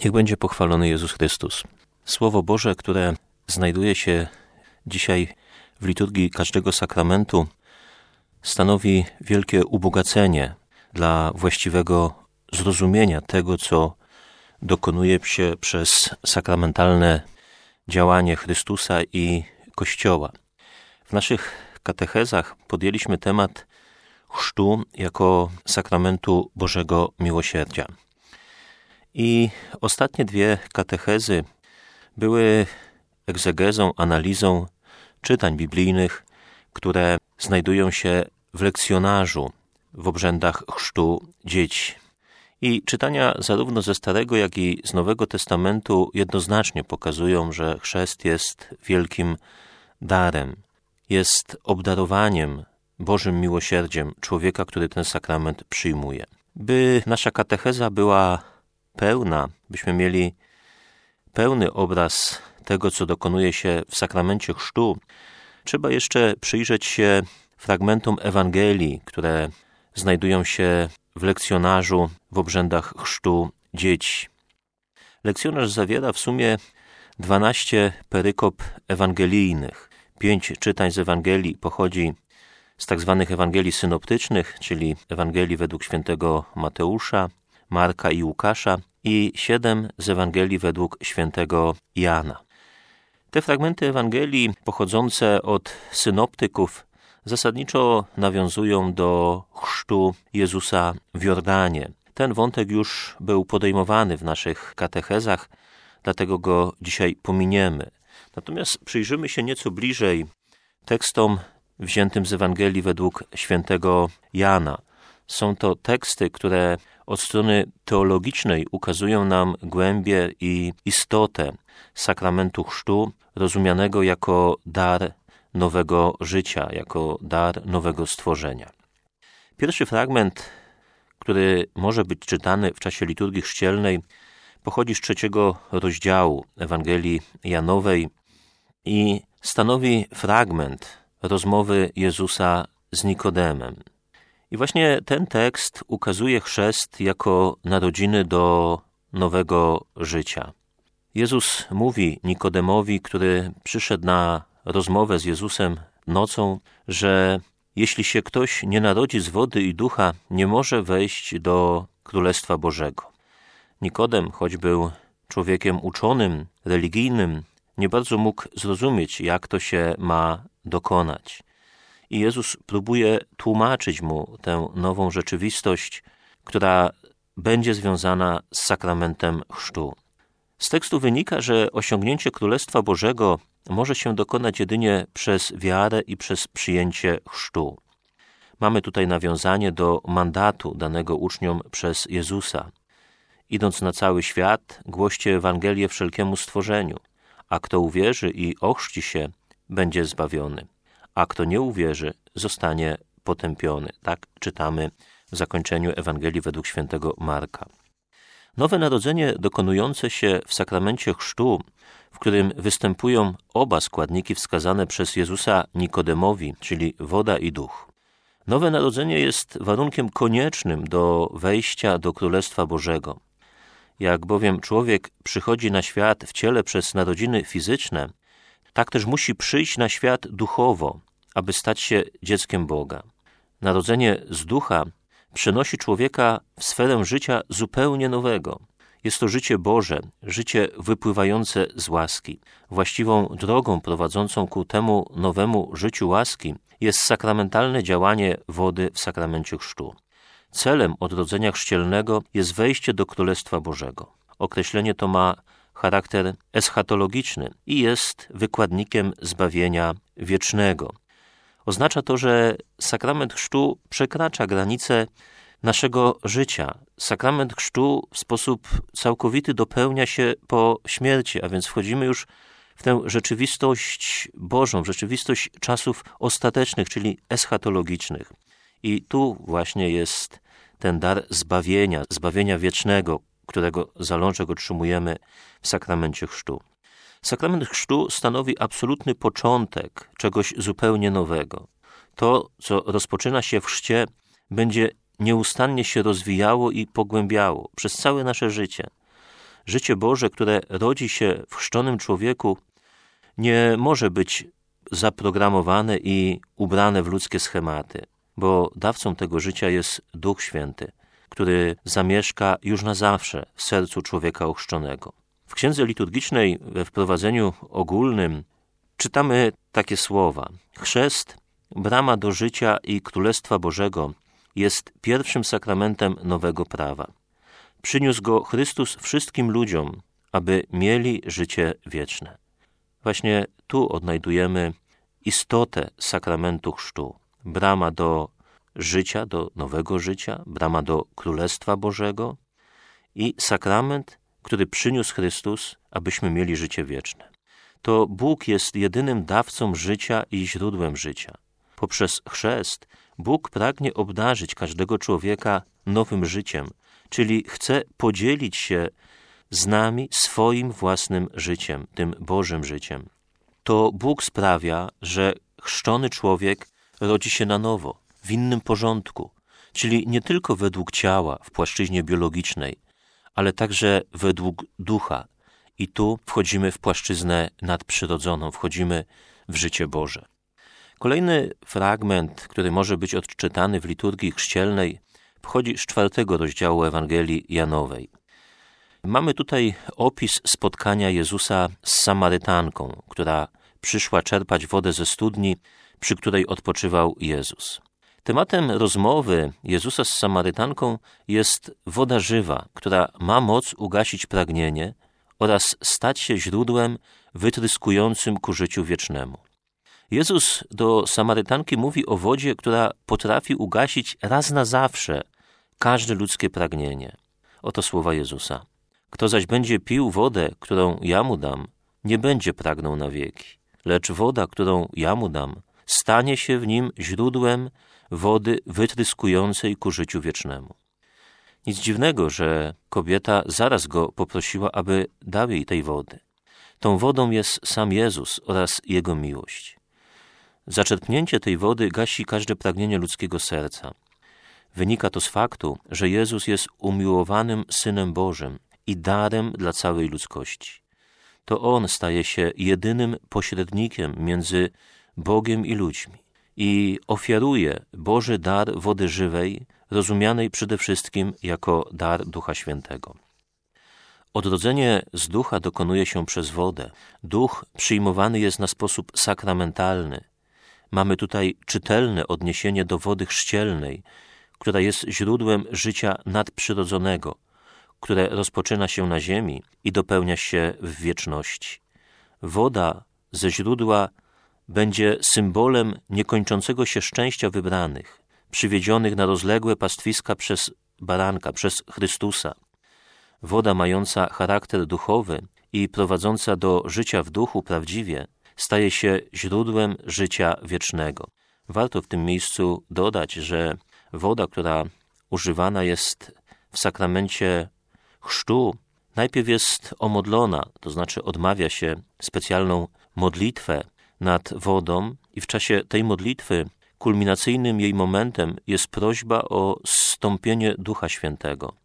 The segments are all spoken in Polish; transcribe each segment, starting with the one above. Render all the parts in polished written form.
Niech będzie pochwalony Jezus Chrystus. Słowo Boże, które znajduje się dzisiaj w liturgii każdego sakramentu, stanowi wielkie ubogacenie dla właściwego zrozumienia tego, co dokonuje się przez sakramentalne działanie Chrystusa i Kościoła. W naszych katechezach podjęliśmy temat chrztu jako sakramentu Bożego Miłosierdzia. I ostatnie dwie katechezy były egzegezą, analizą czytań biblijnych, które znajdują się w lekcjonarzu w obrzędach chrztu dzieci. I czytania zarówno ze Starego, jak i z Nowego Testamentu jednoznacznie pokazują, że chrzest jest wielkim darem, jest obdarowaniem Bożym miłosierdziem człowieka, który ten sakrament przyjmuje. By nasza katecheza była pełna, byśmy mieli pełny obraz tego, co dokonuje się w sakramencie chrztu, trzeba jeszcze przyjrzeć się fragmentom Ewangelii, które znajdują się w lekcjonarzu w obrzędach chrztu dzieci. Lekcjonarz zawiera w sumie 12 perykop ewangelijnych. 5 czytań z Ewangelii pochodzi z tak zwanych Ewangelii synoptycznych, czyli Ewangelii według świętego Mateusza, Marka i Łukasza, i 7 z Ewangelii według świętego Jana. Te fragmenty Ewangelii pochodzące od synoptyków zasadniczo nawiązują do chrztu Jezusa w Jordanie. Ten wątek już był podejmowany w naszych katechezach, dlatego go dzisiaj pominiemy. Natomiast przyjrzymy się nieco bliżej tekstom wziętym z Ewangelii według świętego Jana. Są to teksty, które od strony teologicznej ukazują nam głębię i istotę sakramentu chrztu, rozumianego jako dar nowego życia, jako dar nowego stworzenia. Pierwszy fragment, który może być czytany w czasie liturgii chrzcielnej, pochodzi z 3 rozdziału Ewangelii Janowej i stanowi fragment rozmowy Jezusa z Nikodemem. I właśnie ten tekst ukazuje chrzest jako narodziny do nowego życia. Jezus mówi Nikodemowi, który przyszedł na rozmowę z Jezusem nocą, że jeśli się ktoś nie narodzi z wody i ducha, nie może wejść do Królestwa Bożego. Nikodem, choć był człowiekiem uczonym, religijnym, nie bardzo mógł zrozumieć, jak to się ma dokonać. I Jezus próbuje tłumaczyć mu tę nową rzeczywistość, która będzie związana z sakramentem chrztu. Z tekstu wynika, że osiągnięcie Królestwa Bożego może się dokonać jedynie przez wiarę i przez przyjęcie chrztu. Mamy tutaj nawiązanie do mandatu danego uczniom przez Jezusa. Idąc na cały świat, głoście Ewangelię wszelkiemu stworzeniu, a kto uwierzy i ochrzci się, będzie zbawiony, a kto nie uwierzy, zostanie potępiony. Tak czytamy w zakończeniu Ewangelii według świętego Marka. Nowe narodzenie dokonujące się w sakramencie chrztu, w którym występują oba składniki wskazane przez Jezusa Nikodemowi, czyli woda i duch. Nowe narodzenie jest warunkiem koniecznym do wejścia do Królestwa Bożego. Jak bowiem człowiek przychodzi na świat w ciele przez narodziny fizyczne, tak też musi przyjść na świat duchowo, aby stać się dzieckiem Boga. Narodzenie z ducha przenosi człowieka w sferę życia zupełnie nowego. Jest to życie Boże, życie wypływające z łaski. Właściwą drogą prowadzącą ku temu nowemu życiu łaski jest sakramentalne działanie wody w sakramencie chrztu. Celem odrodzenia chrzcielnego jest wejście do Królestwa Bożego. Określenie to ma charakter eschatologiczny i jest wykładnikiem zbawienia wiecznego. Oznacza to, że sakrament chrztu przekracza granice naszego życia. Sakrament chrztu w sposób całkowity dopełnia się po śmierci, a więc wchodzimy już w tę rzeczywistość Bożą, w rzeczywistość czasów ostatecznych, czyli eschatologicznych. I tu właśnie jest ten dar zbawienia wiecznego, którego zalążek otrzymujemy w sakramencie chrztu. Sakrament chrztu stanowi absolutny początek czegoś zupełnie nowego. To, co rozpoczyna się w chrzcie, będzie nieustannie się rozwijało i pogłębiało przez całe nasze życie. Życie Boże, które rodzi się w chrzczonym człowieku, nie może być zaprogramowane i ubrane w ludzkie schematy, bo dawcą tego życia jest Duch Święty, który zamieszka już na zawsze w sercu człowieka ochrzczonego. W księdze liturgicznej we wprowadzeniu ogólnym czytamy takie słowa: chrzest, brama do życia i Królestwa Bożego, jest pierwszym sakramentem nowego prawa. Przyniósł go Chrystus wszystkim ludziom, aby mieli życie wieczne. Właśnie tu odnajdujemy istotę sakramentu chrztu. Brama do życia, do nowego życia, brama do Królestwa Bożego i sakrament, który przyniósł Chrystus, abyśmy mieli życie wieczne. To Bóg jest jedynym dawcą życia i źródłem życia. Poprzez chrzest Bóg pragnie obdarzyć każdego człowieka nowym życiem, czyli chce podzielić się z nami swoim własnym życiem, tym Bożym życiem. To Bóg sprawia, że chrzczony człowiek rodzi się na nowo, w innym porządku, czyli nie tylko według ciała w płaszczyźnie biologicznej, ale także według ducha. I tu wchodzimy w płaszczyznę nadprzyrodzoną, wchodzimy w życie Boże. Kolejny fragment, który może być odczytany w liturgii chrzcielnej, pochodzi z 4 rozdziału Ewangelii Janowej. Mamy tutaj opis spotkania Jezusa z Samarytanką, która przyszła czerpać wodę ze studni, przy której odpoczywał Jezus. Tematem rozmowy Jezusa z Samarytanką jest woda żywa, która ma moc ugasić pragnienie oraz stać się źródłem wytryskującym ku życiu wiecznemu. Jezus do Samarytanki mówi o wodzie, która potrafi ugasić raz na zawsze każde ludzkie pragnienie. Oto słowa Jezusa. Kto zaś będzie pił wodę, którą ja mu dam, nie będzie pragnął na wieki, lecz woda, którą ja mu dam, stanie się w nim źródłem wody wytryskującej ku życiu wiecznemu. Nic dziwnego, że kobieta zaraz go poprosiła, aby dał jej tej wody. Tą wodą jest sam Jezus oraz Jego miłość. Zaczerpnięcie tej wody gasi każde pragnienie ludzkiego serca. Wynika to z faktu, że Jezus jest umiłowanym Synem Bożym i darem dla całej ludzkości. To On staje się jedynym pośrednikiem między Bogiem i ludźmi i ofiaruje Boży dar wody żywej, rozumianej przede wszystkim jako dar Ducha Świętego. Odrodzenie z ducha dokonuje się przez wodę. Duch przyjmowany jest na sposób sakramentalny. Mamy tutaj czytelne odniesienie do wody chrzcielnej, która jest źródłem życia nadprzyrodzonego, które rozpoczyna się na ziemi i dopełnia się w wieczności. Woda ze źródła będzie symbolem niekończącego się szczęścia wybranych, przywiedzionych na rozległe pastwiska przez baranka, przez Chrystusa. Woda mająca charakter duchowy i prowadząca do życia w duchu prawdziwie staje się źródłem życia wiecznego. Warto w tym miejscu dodać, że woda, która używana jest w sakramencie chrztu, najpierw jest omodlona, to znaczy odmawia się specjalną modlitwę nad wodą i w czasie tej modlitwy kulminacyjnym jej momentem jest prośba o zstąpienie Ducha Świętego,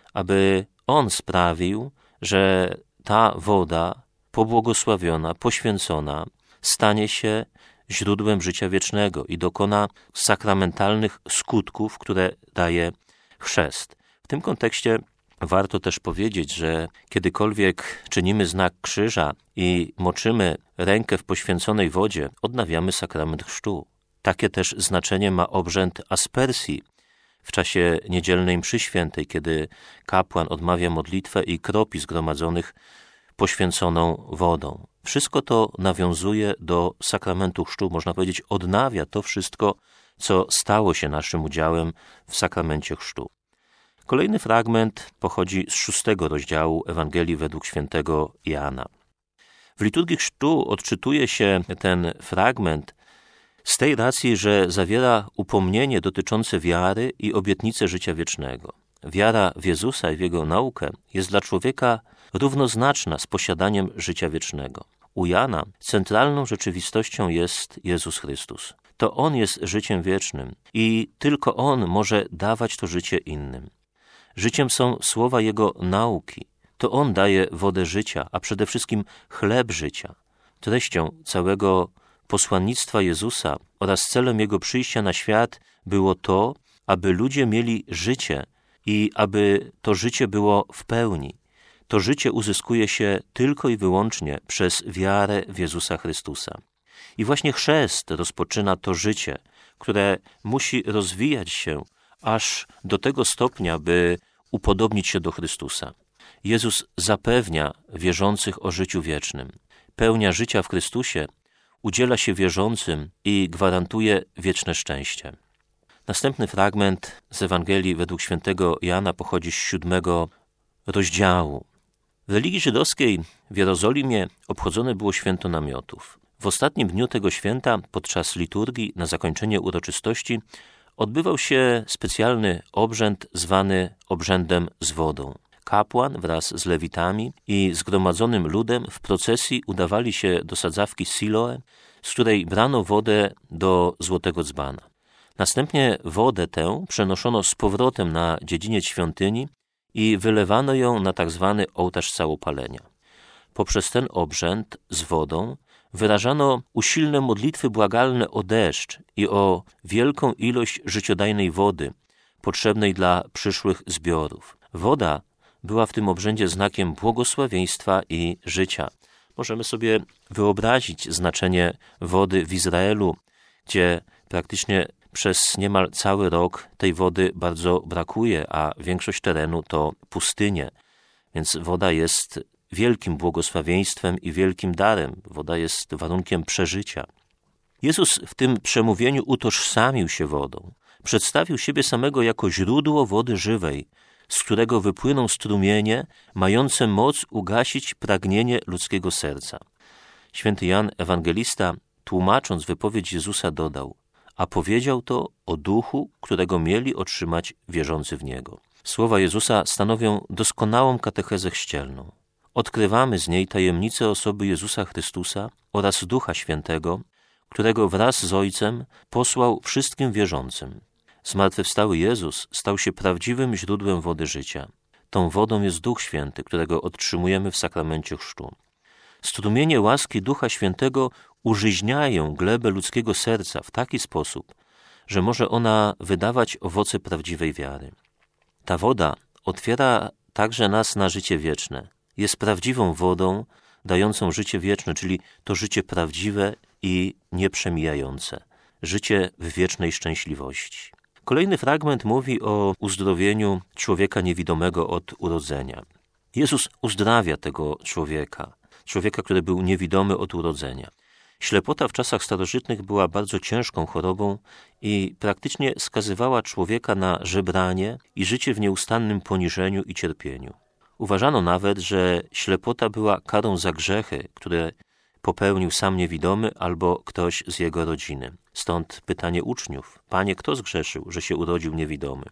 aby On sprawił, że ta woda pobłogosławiona, poświęcona stanie się źródłem życia wiecznego i dokona sakramentalnych skutków, które daje chrzest. W tym kontekście warto też powiedzieć, że kiedykolwiek czynimy znak krzyża i moczymy rękę w poświęconej wodzie, odnawiamy sakrament chrztu. Takie też znaczenie ma obrzęd aspersji w czasie niedzielnej mszy świętej, kiedy kapłan odmawia modlitwę i kropi zgromadzonych poświęconą wodą. Wszystko to nawiązuje do sakramentu chrztu, można powiedzieć, odnawia to wszystko, co stało się naszym udziałem w sakramencie chrztu. Kolejny fragment pochodzi z 6 rozdziału Ewangelii według świętego Jana. W liturgii chrztu odczytuje się ten fragment z tej racji, że zawiera upomnienie dotyczące wiary i obietnicę życia wiecznego. Wiara w Jezusa i w Jego naukę jest dla człowieka równoznaczna z posiadaniem życia wiecznego. U Jana centralną rzeczywistością jest Jezus Chrystus. To On jest życiem wiecznym i tylko On może dawać to życie innym. Życiem są słowa Jego nauki. To On daje wodę życia, a przede wszystkim chleb życia. Treścią całego posłannictwa Jezusa oraz celem Jego przyjścia na świat było to, aby ludzie mieli życie i aby to życie było w pełni. To życie uzyskuje się tylko i wyłącznie przez wiarę w Jezusa Chrystusa. I właśnie chrzest rozpoczyna to życie, które musi rozwijać się aż do tego stopnia, by upodobnić się do Chrystusa. Jezus zapewnia wierzących o życiu wiecznym. Pełnia życia w Chrystusie udziela się wierzącym i gwarantuje wieczne szczęście. Następny fragment z Ewangelii według świętego Jana pochodzi z 7 rozdziału. W religii żydowskiej w Jerozolimie obchodzone było święto namiotów. W ostatnim dniu tego święta, podczas liturgii, na zakończenie uroczystości, odbywał się specjalny obrzęd zwany obrzędem z wodą. Kapłan wraz z lewitami i zgromadzonym ludem w procesji udawali się do sadzawki Siloe, z której brano wodę do złotego dzbana. Następnie wodę tę przenoszono z powrotem na dziedziniec świątyni i wylewano ją na tak zwany ołtarz całopalenia. Poprzez ten obrzęd z wodą wyrażano usilne modlitwy błagalne o deszcz i o wielką ilość życiodajnej wody, potrzebnej dla przyszłych zbiorów. Woda była w tym obrzędzie znakiem błogosławieństwa i życia. Możemy sobie wyobrazić znaczenie wody w Izraelu, gdzie praktycznie przez niemal cały rok tej wody bardzo brakuje, a większość terenu to pustynie. Więc woda jest wielkim błogosławieństwem i wielkim darem. Woda jest warunkiem przeżycia. Jezus w tym przemówieniu utożsamił się wodą. Przedstawił siebie samego jako źródło wody żywej, z którego wypłyną strumienie mające moc ugasić pragnienie ludzkiego serca. Święty Jan Ewangelista, tłumacząc wypowiedź Jezusa, dodał: a powiedział to o duchu, którego mieli otrzymać wierzący w Niego. Słowa Jezusa stanowią doskonałą katechezę chrzcielną. Odkrywamy z niej tajemnicę osoby Jezusa Chrystusa oraz Ducha Świętego, którego wraz z Ojcem posłał wszystkim wierzącym. Zmartwychwstały Jezus stał się prawdziwym źródłem wody życia. Tą wodą jest Duch Święty, którego otrzymujemy w sakramencie chrztu. Strumienie łaski Ducha Świętego użyźniają glebę ludzkiego serca w taki sposób, że może ona wydawać owoce prawdziwej wiary. Ta woda otwiera także nas na życie wieczne. Jest prawdziwą wodą dającą życie wieczne, czyli to życie prawdziwe i nieprzemijające. Życie w wiecznej szczęśliwości. Kolejny fragment mówi o uzdrowieniu człowieka niewidomego od urodzenia. Jezus uzdrawia tego człowieka, który był niewidomy od urodzenia. Ślepota w czasach starożytnych była bardzo ciężką chorobą i praktycznie skazywała człowieka na żebranie i życie w nieustannym poniżeniu i cierpieniu. Uważano nawet, że ślepota była karą za grzechy, które popełnił sam niewidomy albo ktoś z jego rodziny. Stąd pytanie uczniów: Panie, kto zgrzeszył, że się urodził niewidomy?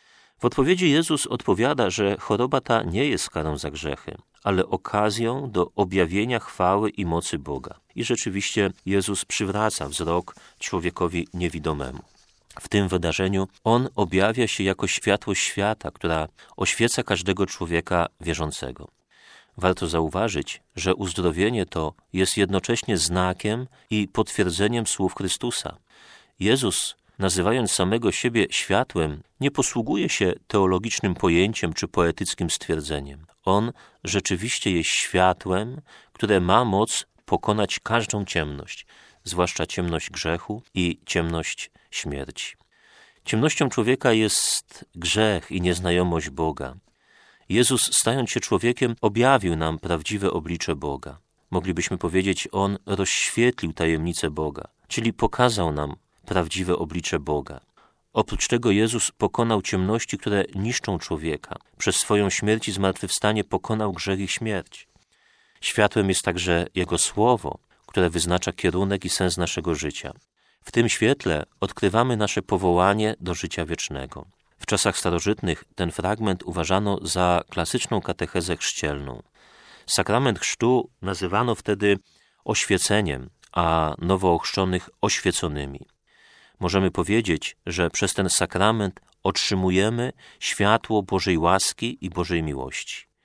W odpowiedzi Jezus odpowiada, że choroba ta nie jest karą za grzechy, ale okazją do objawienia chwały i mocy Boga. I rzeczywiście Jezus przywraca wzrok człowiekowi niewidomemu. W tym wydarzeniu On objawia się jako światłość świata, która oświeca każdego człowieka wierzącego. Warto zauważyć, że uzdrowienie to jest jednocześnie znakiem i potwierdzeniem słów Chrystusa. Jezus, nazywając samego siebie światłem, nie posługuje się teologicznym pojęciem czy poetyckim stwierdzeniem. On rzeczywiście jest światłem, które ma moc pokonać każdą ciemność, zwłaszcza ciemność grzechu i ciemność śmierci. Ciemnością człowieka jest grzech i nieznajomość Boga. Jezus, stając się człowiekiem, objawił nam prawdziwe oblicze Boga. Moglibyśmy powiedzieć, On rozświetlił tajemnicę Boga, czyli pokazał nam prawdziwe oblicze Boga. Oprócz tego Jezus pokonał ciemności, które niszczą człowieka. Przez swoją śmierć i zmartwychwstanie pokonał grzech i śmierć. Światłem jest także Jego Słowo, które wyznacza kierunek i sens naszego życia. W tym świetle odkrywamy nasze powołanie do życia wiecznego. W czasach starożytnych ten fragment uważano za klasyczną katechezę chrzcielną. Sakrament chrztu nazywano wtedy oświeceniem, a nowo ochrzczonych oświeconymi. Możemy powiedzieć, że przez ten sakrament otrzymujemy światło Bożej łaski i Bożej miłości.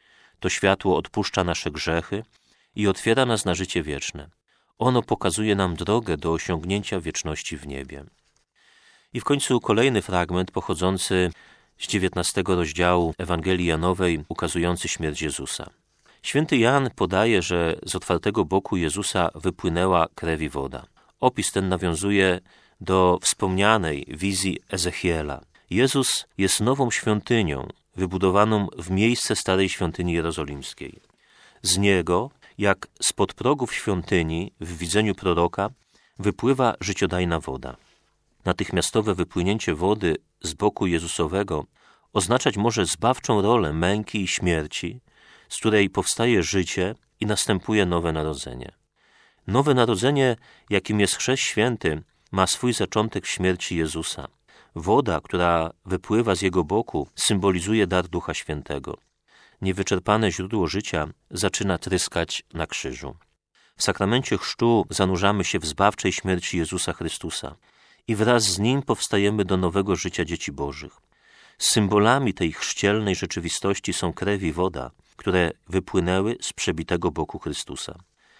To światło odpuszcza nasze grzechy i otwiera nas na życie wieczne. Ono pokazuje nam drogę do osiągnięcia wieczności w niebie. I w końcu kolejny fragment pochodzący z 19 rozdziału Ewangelii Janowej, ukazujący śmierć Jezusa. Święty Jan podaje, że z otwartego boku Jezusa wypłynęła krew i woda. Opis ten nawiązuje do wspomnianej wizji Ezechiela. Jezus jest nową świątynią, wybudowaną w miejsce starej świątyni jerozolimskiej. Z niego, jak spod progów świątyni w widzeniu proroka, wypływa życiodajna woda. Natychmiastowe wypłynięcie wody z boku Jezusowego oznaczać może zbawczą rolę męki i śmierci, z której powstaje życie i następuje nowe narodzenie. Nowe narodzenie, jakim jest Chrzest Święty, ma swój zaczątek w śmierci Jezusa. Woda, która wypływa z Jego boku, symbolizuje dar Ducha Świętego. Niewyczerpane źródło życia zaczyna tryskać na krzyżu. W sakramencie chrztu zanurzamy się w zbawczej śmierci Jezusa Chrystusa i wraz z Nim powstajemy do nowego życia dzieci Bożych. Symbolami tej chrzcielnej rzeczywistości są krew i woda, które wypłynęły z przebitego boku Chrystusa.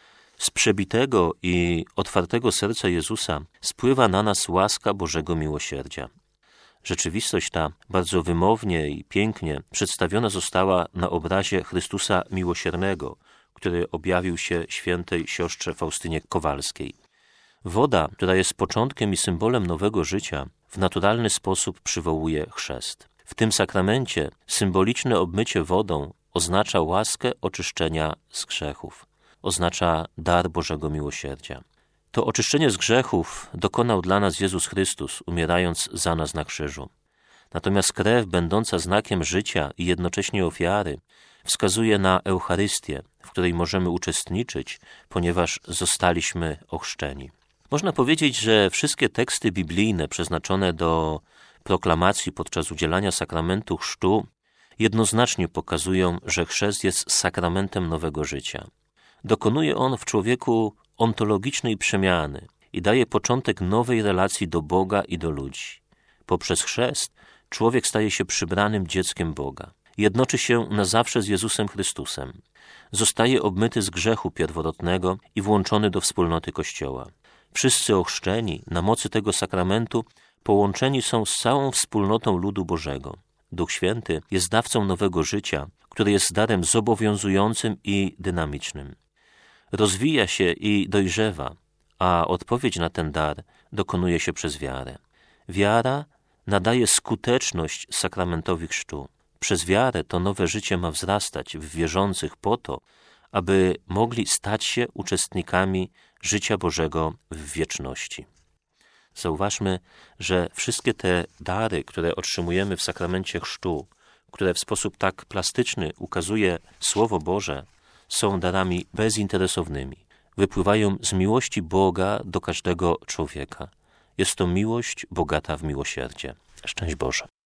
Z przebitego i otwartego serca Jezusa spływa na nas łaska Bożego miłosierdzia. Rzeczywistość ta bardzo wymownie i pięknie przedstawiona została na obrazie Chrystusa Miłosiernego, który objawił się świętej siostrze Faustynie Kowalskiej. Woda, która jest początkiem i symbolem nowego życia, w naturalny sposób przywołuje chrzest. W tym sakramencie symboliczne obmycie wodą oznacza łaskę oczyszczenia z grzechów. Oznacza dar Bożego miłosierdzia. To oczyszczenie z grzechów dokonał dla nas Jezus Chrystus, umierając za nas na krzyżu. Natomiast krew, będąca znakiem życia i jednocześnie ofiary, wskazuje na Eucharystię, w której możemy uczestniczyć, ponieważ zostaliśmy ochrzczeni. Można powiedzieć, że wszystkie teksty biblijne przeznaczone do proklamacji podczas udzielania sakramentu chrztu jednoznacznie pokazują, że chrzest jest sakramentem nowego życia. Dokonuje on w człowieku ontologicznej przemiany i daje początek nowej relacji do Boga i do ludzi. Poprzez chrzest człowiek staje się przybranym dzieckiem Boga. Jednoczy się na zawsze z Jezusem Chrystusem. Zostaje obmyty z grzechu pierworodnego i włączony do wspólnoty Kościoła. Wszyscy ochrzczeni na mocy tego sakramentu połączeni są z całą wspólnotą ludu Bożego. Duch Święty jest dawcą nowego życia, które jest darem zobowiązującym i dynamicznym. Rozwija się i dojrzewa, a odpowiedź na ten dar dokonuje się przez wiarę. Wiara nadaje skuteczność sakramentowi chrztu. Przez wiarę to nowe życie ma wzrastać w wierzących po to, aby mogli stać się uczestnikami życia Bożego w wieczności. Zauważmy, że wszystkie te dary, które otrzymujemy w sakramencie chrztu, które w sposób tak plastyczny ukazuje Słowo Boże, są darami bezinteresownymi. Wypływają z miłości Boga do każdego człowieka. Jest to miłość bogata w miłosierdzie. Szczęść Boże.